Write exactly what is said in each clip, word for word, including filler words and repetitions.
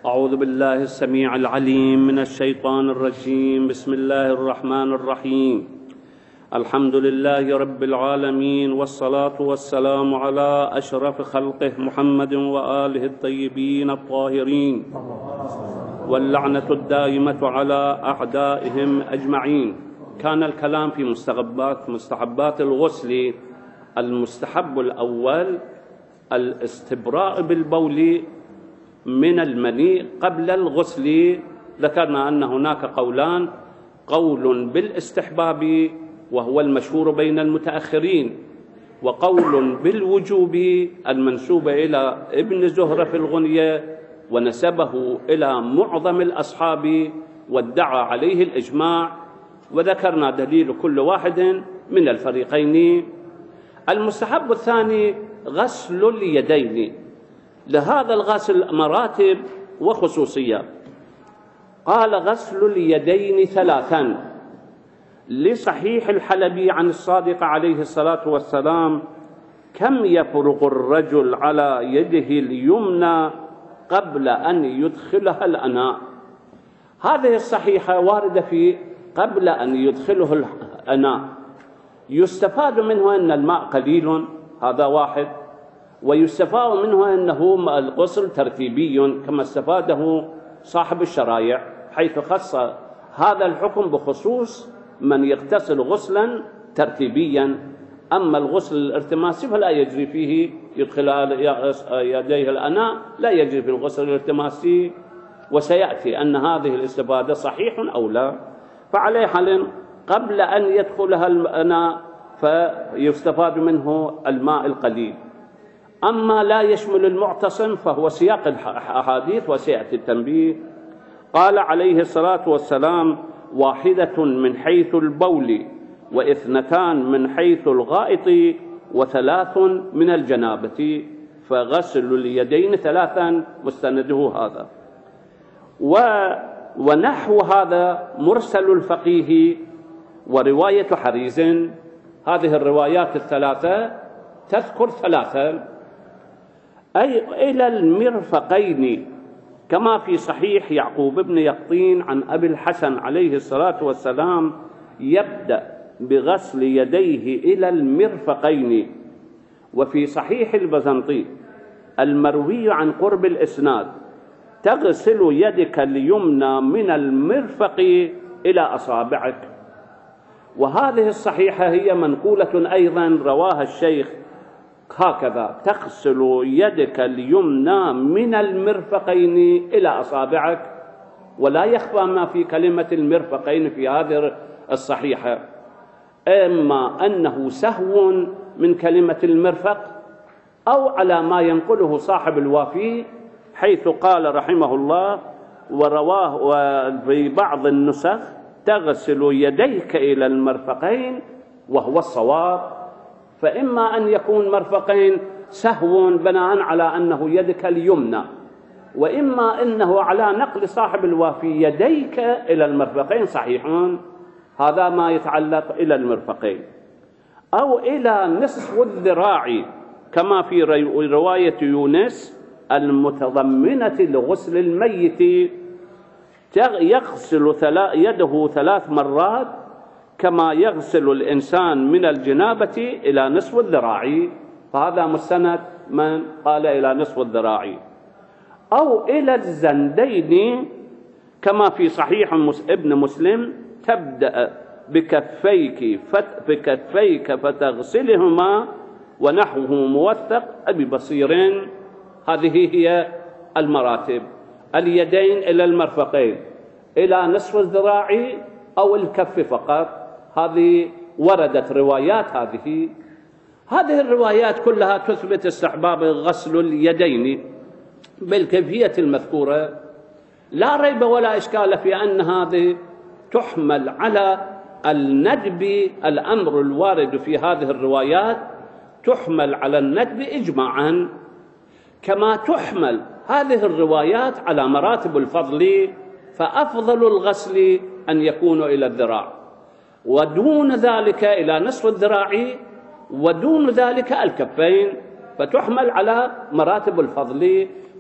أعوذ بالله السميع العليم من الشيطان الرجيم. بسم الله الرحمن الرحيم. الحمد لله رب العالمين، والصلاة والسلام على أشرف خلقه محمد وآله الطيبين الطاهرين، واللعنة الدائمة على أعدائهم أجمعين. كان الكلام في مستحبات مستحبات الغسل. المستحب الأول الاستبراء بالبول من المني قبل الغسل. ذكرنا أن هناك قولان: قول بالاستحباب وهو المشهور بين المتأخرين، وقول بالوجوب المنسوب إلى ابن زهرة في الغنية ونسبه إلى معظم الأصحاب وادعى عليه الإجماع، وذكرنا دليل كل واحد من الفريقين. المستحب الثاني غسل اليدين. لهذا الغسل مراتب وخصوصيات. قال: غسل اليدين ثلاثا، لصحيح الحلبي عن الصادق عليه الصلاة والسلام: كم يفرغ الرجل على يده اليمنى قبل أن يدخلها الأناء. هذه الصحيحة واردة في قبل أن يدخله الأناء. يستفاد منه أن الماء قليل، هذا واحد، ويستفاد منه أنه الغسل ترتيبي كما استفاده صاحب الشرائع، حيث خص هذا الحكم بخصوص من يغتسل غسلا ترتيبيا. أما الغسل الارتماسي فلا يجري فيه، يدخل يديه الأناء لا يجري في الغسل الارتماسي، وسيأتي أن هذه الاستفادة صحيح أو لا. فعليه حال قبل أن يدخلها الأناء فيستفاد منه الماء القليل. أما لا يشمل المعتصم فهو سياق الأحاديث وسيأتي التنبيه. قال عليه الصلاة والسلام: واحدة من حيث البول، واثنتان من حيث الغائط، وثلاث من الجنابة. فغسل اليدين ثلاثا مستنده هذا. و ونحو هذا مرسل الفقيه ورواية حريز. هذه الروايات الثلاثة تذكر ثلاثة، أي إلى المرفقين، كما في صحيح يعقوب بن يقطين عن أبي الحسن عليه الصلاة والسلام: يبدأ بغسل يديه إلى المرفقين. وفي صحيح البزنطي المروي عن قرب الإسناد: تغسل يدك اليمنى من المرفق إلى أصابعك. وهذه الصحيحة هي منقولة أيضا، رواها الشيخ هكذا: تغسل يدك اليمنى من المرفقين إلى أصابعك. ولا يخفى ما في كلمة المرفقين في هذه الصحيحة، إما أنه سهو من كلمة المرفق، أو على ما ينقله صاحب الوافي، حيث قال رحمه الله: ورواه في بعض النسخ: تغسل يديك إلى المرفقين، وهو الصواب. فإما أن يكون مرفقين سهو بناء على أنه يدك اليمنى، وإما أنه على نقل صاحب الوافي يديك إلى المرفقين صحيحون، هذا ما يتعلق إلى المرفقين، أو إلى نصف الذراع كما في رواية يونس المتضمنة لغسل الميت: يغسل يده ثلاث مرات كما يغسل الإنسان من الجنابة إلى نصف الذراع. فهذا مستند من قال إلى نصف الذراع. أو إلى الزندين كما في صحيح ابن مسلم: تبدأ بكفيك بكفيك فتغسلهما، ونحوه موثق أبي بصير. هذه هي المراتب: اليدين إلى المرفقين، إلى نصف الذراع، أو الكف فقط. هذه وردت روايات. هذه هذه الروايات كلها تثبت استحباب غسل اليدين بالكيفية المذكورة. لا ريب ولا إشكال في أن هذه تحمل على الندب. الأمر الوارد في هذه الروايات تحمل على الندب إجماعا، كما تحمل هذه الروايات على مراتب الفضل. فأفضل الغسل أن يكون إلى الذراع، ودون ذلك إلى نصف الذراع، ودون ذلك الكفين. فتحمل على مراتب الفضل.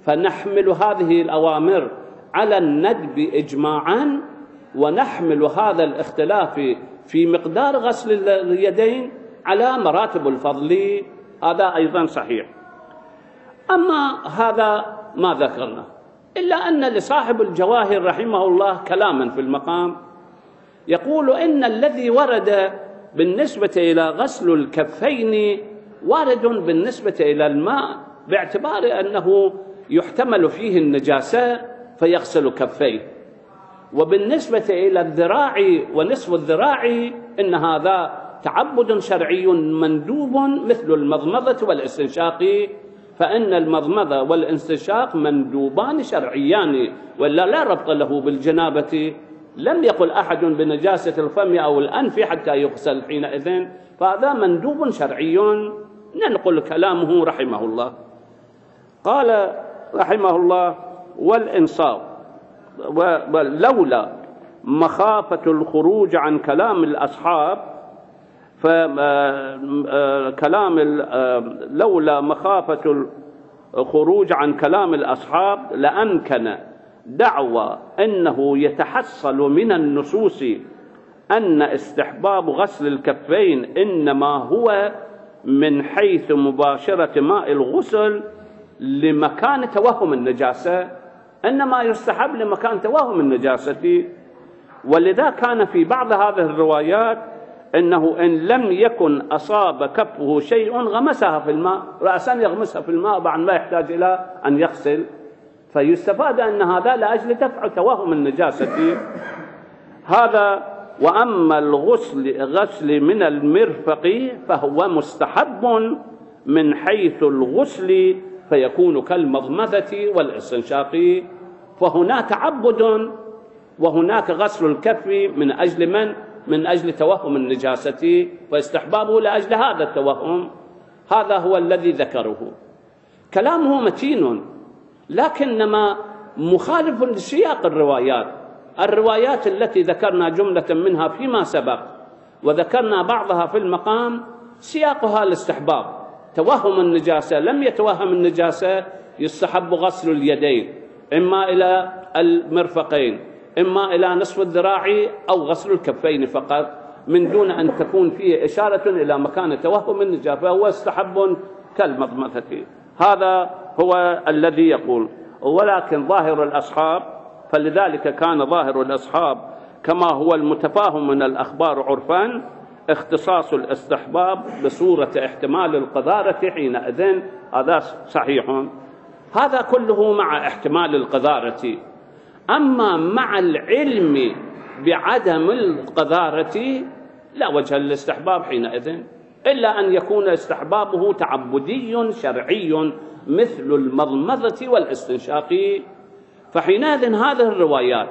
فنحمل هذه الأوامر على الندب إجماعا، ونحمل هذا الاختلاف في مقدار غسل اليدين على مراتب الفضل. هذا أيضا صحيح. أما هذا ما ذكرنا، إلا أن لصاحب الجواهر رحمه الله كلاما في المقام يقول إن الذي ورد بالنسبة إلى غسل الكفين وارد بالنسبة إلى الماء، باعتبار أنه يحتمل فيه النجاسة فيغسل كفيه، وبالنسبة إلى الذراع ونصف الذراع إن هذا تعبد شرعي مندوب مثل المضمضة والاستنشاق، فإن المضمضة والاستنشاق مندوبان شرعيان، ولا لا ربط له بالجنابة. لم يقل أحد بنجاسة الفم أو الأنف حتى يغسل حينئذ، فهذا مندوب شرعي. ننقل كلامه رحمه الله. قال رحمه الله: والإنصاف، ولولا مخافة الخروج عن كلام الأصحاب، فكلام لولا مخافة الخروج عن كلام الأصحاب لأمكن دعوى أنه يتحصل من النصوص أن استحباب غسل الكفين إنما هو من حيث مباشرة ماء الغسل لمكان توهم النجاسة، إنما يستحب لمكان توهم النجاسة. ولذا كان في بعض هذه الروايات إنه إن لم يكن أصاب كفه شيء غمسها في الماء، رأسا يغمسها في الماء بعد ما يحتاج إلى أن يغسل، فيستفاد أن هذا لأجل دفع توهم النجاسة. هذا. وأما الغسل غسل من المرفق فهو مستحب من حيث الغسل، فيكون كالمضمضة والاستنشاق، فهنا تعبد وهناك غسل الكف من أجل من؟ من أجل توهم النجاسة، واستحبابه لأجل هذا التوهم. هذا هو الذي ذكره. كلامه متين، لكنما مخالف لسياق الروايات. الروايات التي ذكرنا جملة منها فيما سبق وذكرنا بعضها في المقام سياقها الاستحباب، توهم النجاسة. لم يتوهم النجاسة يستحب غسل اليدين إما إلى المرفقين إما إلى نصف الذراع أو غسل الكفين فقط، من دون أن تكون فيه إشارة إلى مكان توهم النجاسة، فهو استحب كالمضمضة. هذا هو الذي يقول. ولكن ظاهر الأصحاب، فلذلك كان ظاهر الأصحاب كما هو المتفاهم من الأخبار عرفا اختصاص الاستحباب بصورة احتمال القذارة حينئذ. هذا صحيح. هذا كله مع احتمال القذارة. أما مع العلم بعدم القذارة لا وجه للاستحباب حينئذ، إلا أن يكون استحبابه تعبدي شرعي مثل المضمضة والاستنشاق. فحينئذ هذه الروايات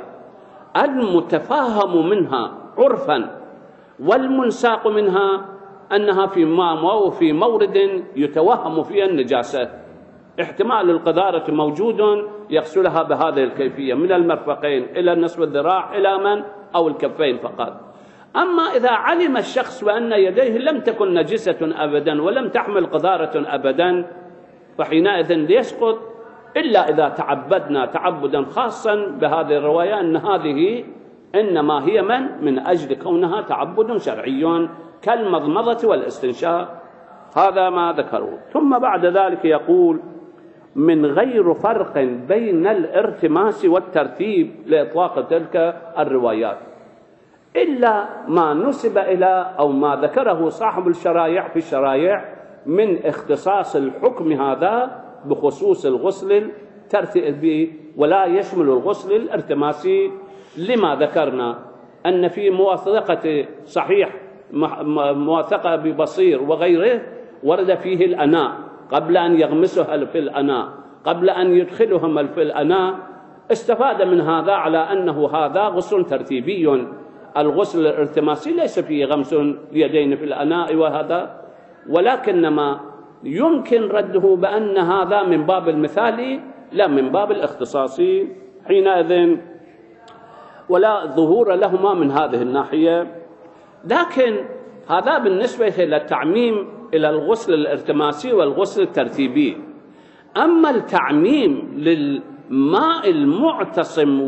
المتفاهم منها عرفا والمنساق منها أنها في في مورد يتوهم فيها النجاسة، احتمال القذارة موجود يغسلها بهذه الكيفية من المرفقين إلى نصف الذراع إلى من أو الكفين فقط. أما إذا علم الشخص بأن يديه لم تكن نجسة أبدا ولم تحمل قذارة أبدا، فحينئذ ليسقط، إلا إذا تعبدنا تعبدا خاصا بهذه الرواية أن هذه إنما هي من من أجل كونها تعبد شرعي كالمضمضة والاستنشاق. هذا ما ذكروا. ثم بعد ذلك يقول: من غير فرق بين الارتماس والترتيب لإطلاق تلك الروايات، إلا ما نسب إلى أو ما ذكره صاحب الشرائع في الشرائع من اختصاص الحكم هذا بخصوص الغسل الترتيبي ولا يشمل الغسل الارتماسي، لما ذكرنا أن في موثقة صحيح موثقة ببصير وغيره ورد فيه الأناء قبل أن يغمسها في الأناء، قبل أن يدخلهم في الأناء. استفاد من هذا على أنه هذا غسل ترتيبي. الغسل الارتماسي ليس فيه غمس اليدين في الأناء وهذا، ولكنما يمكن رده بأن هذا من باب المثالي لا من باب الاختصاصي حينئذ، ولا ظهور لهما من هذه الناحية. لكن هذا بالنسبة إلى التعميم إلى الغسل الارتماسي والغسل الترتيبي. أما التعميم للماء المعتصم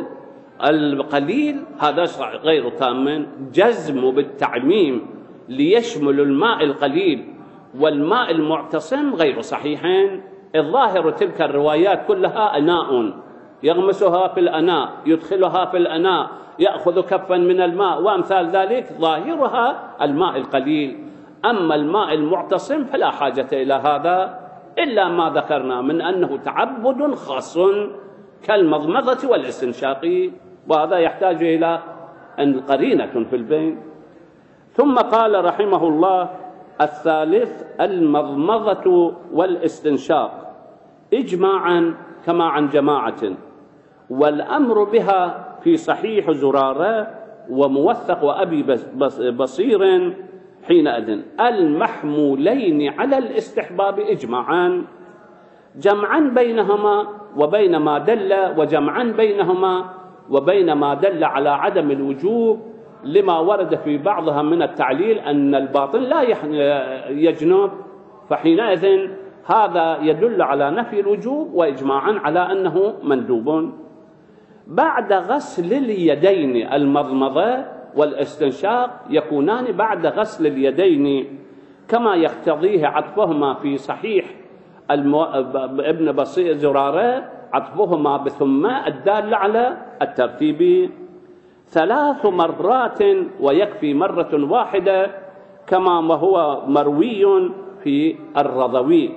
والقليل هذا غير تام. جزم بالتعميم ليشمل الماء القليل والماء المعتصم غير صحيحين. الظاهر تلك الروايات كلها أناء، يغمسها في الأناء، يدخلها في الأناء، يأخذ كفا من الماء وأمثال ذلك، ظاهرها الماء القليل. أما الماء المعتصم فلا حاجة إلى هذا إلا ما ذكرنا من أنه تعبد خاص كالمضمضة والاستنشاق، وهذا يحتاج إلى أن قرينة في البين. ثم قال رحمه الله: الثالث المضمضة والاستنشاق إجماعا كما عن جماعة، والأمر بها في صحيح زرارة وموثق وأبي بصير حينئذ المحمولين على الاستحباب إجماعا، جمعا بينهما وبين ما دل وجمعا بينهما وبين ما دل على عدم الوجوب، لما ورد في بعضها من التعليل أن الباطن لا يجنب، فحينئذ هذا يدل على نفي الوجوب وإجماعا على أنه مندوب. بعد غسل اليدين المضمضة والاستنشاق يكونان بعد غسل اليدين كما يقتضيه عطفهما في صحيح المو... ابن بصير زرارة، عطفهما بثم الدال على الترتيب ثلاث مرات، ويكفي مرة واحدة كما هو مروي في الرضوي.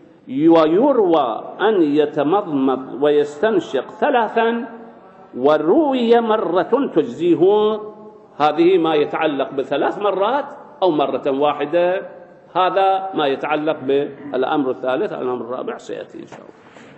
ويروى أن يتمضمض ويستنشق ثلاثا، وروي مرة تجزيه. هذه ما يتعلق بثلاث مرات أو مرة واحدة، هذا ما يتعلق بالأمر الثالث. الأمر الرابع سيأتي إن شاء الله.